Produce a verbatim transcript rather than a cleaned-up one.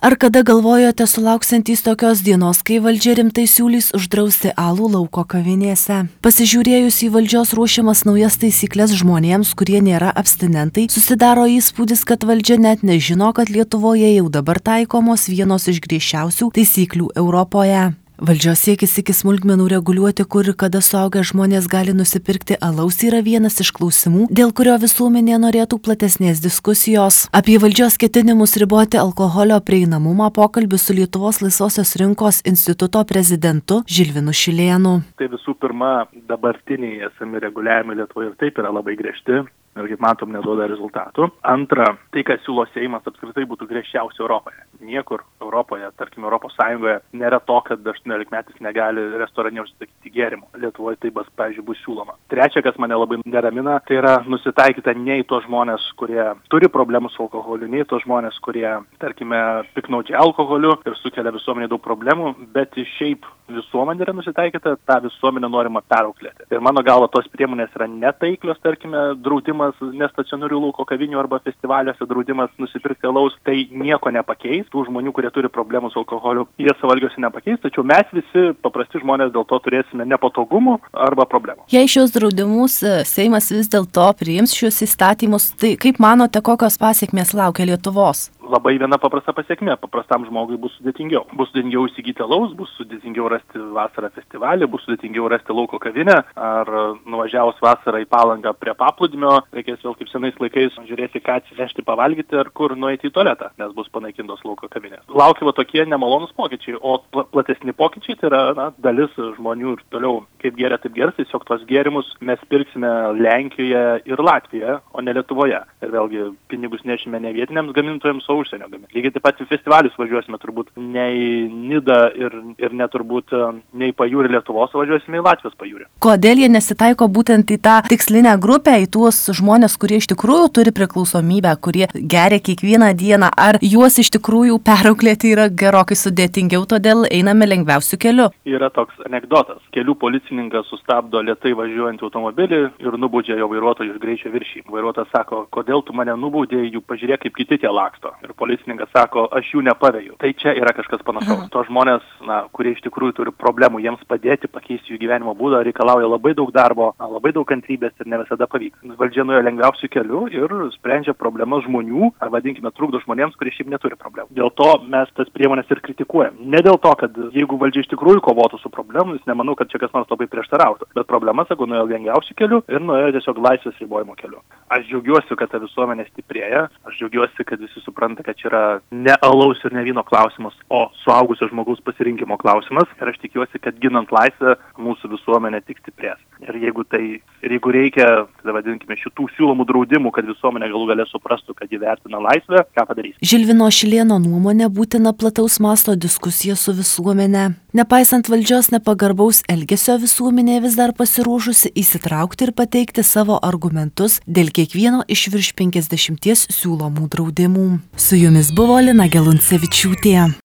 Ar kada galvojote sulauksiantys tokios dienos, kai valdžia rimtai siūlys uždrausti alų lauko kavinėse? Pasižiūrėjus į valdžios ruošiamas naujas taisyklės žmonėms, kurie nėra abstinentai, susidaro įspūdis, kad valdžia net nežino, kad Lietuvoje jau dabar taikomos vienos iš griežčiausių taisyklių Europoje. Valdžios siekis iki smulkmenų reguliuoti, kur ir kada suaugę žmonės gali nusipirkti alaus, yra vienas iš klausimų, dėl kurio visuomenė norėtų platesnės diskusijos. Apie valdžios ketinimus riboti alkoholio prieinamumą pokalbį su Lietuvos laisvosios rinkos instituto prezidentu Žilvinu Šilėnu. Tai visų pirma, dabartiniai esami reguliavimai Lietuvoje ir taip yra labai griežti. Ir kaip matom, neduoda rezultatų. Antra, tai, kas siūlo Seimas, apskritai būtų griežčiausia Europoje. Niekur Europoje, tarkim, Europos Sąjungoje nėra to, kad aštuoniolikmetis negali restorane užsisakyti gėrimų. Lietuvoje tai, pavyzdžiui, bus siūloma. Trečia, kas mane labai neramina, tai yra nusitaikyta ne į tos žmonės, kurie turi problemų su alkoholiu, ne į tos žmonės, kurie, tarkime, piknaudžia alkoholiu ir sukelia visuomenė daug problemų, bet šiaip visuomenė yra nusitaikyta, tą visuomenę norima perauklėti. Ir mano galva, tos priemonės yra netaiklios, tarkime, draudimas nestacionarių lauko kavinių arba festivaliuose, draudimas nusipirkti alaus, tai nieko nepakeis. Tų žmonių, kurie turi problemų su alkoholiu, jie sąvalgiuose nepakeis, tačiau mes visi paprasti žmonės dėl to turėsime nepatogumų arba problemų. Jei šios draudimus Seimas vis dėlto priims šios įstatymus, tai kaip manote, kokios pasiekmės laukia Lietuvos? Labai viena paprasta pasiekmė. Paprastam žmogui bus sudėtingiau. Bus sudėtingiau įsigyti alaus, bus sudėtingiau rasti vasarą festivalį, bus sudėtingiau rasti lauko kavinę, ar nuvažiavus vasarą į Palangą prie paplūdimio, reikės vėl kaip senais laikais žiūrėti, ką atsivežti pavalgyti ar kur nueiti į tualetą, nes bus panaikintos lauko kavinės. Laukia va tokie nemalonus pokyčiai, o platesni pokyčiai tai yra na, dalis žmonių ir toliau kaip geria, taip gers, tiesiog tos gėrimus mes pirksime Lenkijoje ir Latvijoje, o ne Lietuvoje. Ir vėlgi pinigus nešime ne vietiniams gamintojams, o užsienio gamintojams. Lygiai taip pat į festivalius važiuosime turbūt ne į Nidą ir, ir ne turbūt ne į pajūrį Lietuvos, važiuosime į Latvijos pajūrį. Kodėl jie nesitaiko būtent į tą tikslinę grupę, į tuos žmonės, kurie iš tikrųjų turi priklausomybę, kurie geria kiekvieną dieną, ar juos iš tikrųjų perauklėti yra gerokai sudėtingiau, todėl einame lengviausiu keliu? Yra toks anekdotas. Kelių policininkas sustabdo lėtai važiuojantį automobilį ir nubaudžia jo vairuotojų už greičio viršijimą. Vairuotojas sako, kodėl tu mane nubaudė, jų pažiūrėk, kaip kiti tie laksto. Ir policininkas sako, aš jų nepaveju. Tai čia yra kažkas panašaus. To žmonės, na, kurie iš tikrųjų turi problemų, jiems padėti pakeisti jų gyvenimo būdą, reikalauja labai daug darbo, labai daug kantrybės ir ne visada pavyks. Valdžia nuėjo lengviausiu keliu ir sprendžia problemas žmonių, ar vadinkime, trukdo žmonėms, kurie šiaip neturi problemų. Dėl to mes tas priemonės ir kritikuojam. Ne dėl to, kad jeigu valdžia iš tikrųjų kovotų su problemomis, nemanau, kad čia kas nors labai prieštarautų. Bet problema, sakau, nuėjo lengviausiu keliu ir nuėjo tiesiog laisvės ribojimo keliu. Aš džiaugiuosi, kad ta visuomenė stiprėja. Aš džiaugiuosi, kad visi supranta, kad čia yra ne alaus ir ne vyno klausimas, o suaugusio žmogaus pasirinkimo klausimas. Ir aš tikiuosi, kad ginant laisvę mūsų visuomenė tik stiprės. Ir jeigu tai, ir jeigu reikia, tai vadinkime, šitų siūlomų draudimų, kad visuomenė galų galę suprastų, kad įvertina laisvę, ką padarys. Žilvino Šilėno nuomonė būtina plataus masto diskusija su visuomenė. Nepaisant valdžios nepagarbaus elgesio, visuomenė vis dar pasiruošusi įsitraukti ir pateikti savo argumentus dėl kiekvieno iš virš penkiasdešimties siūlomų draudimų. Su jumis buvo Lina Geluncevičiūtė.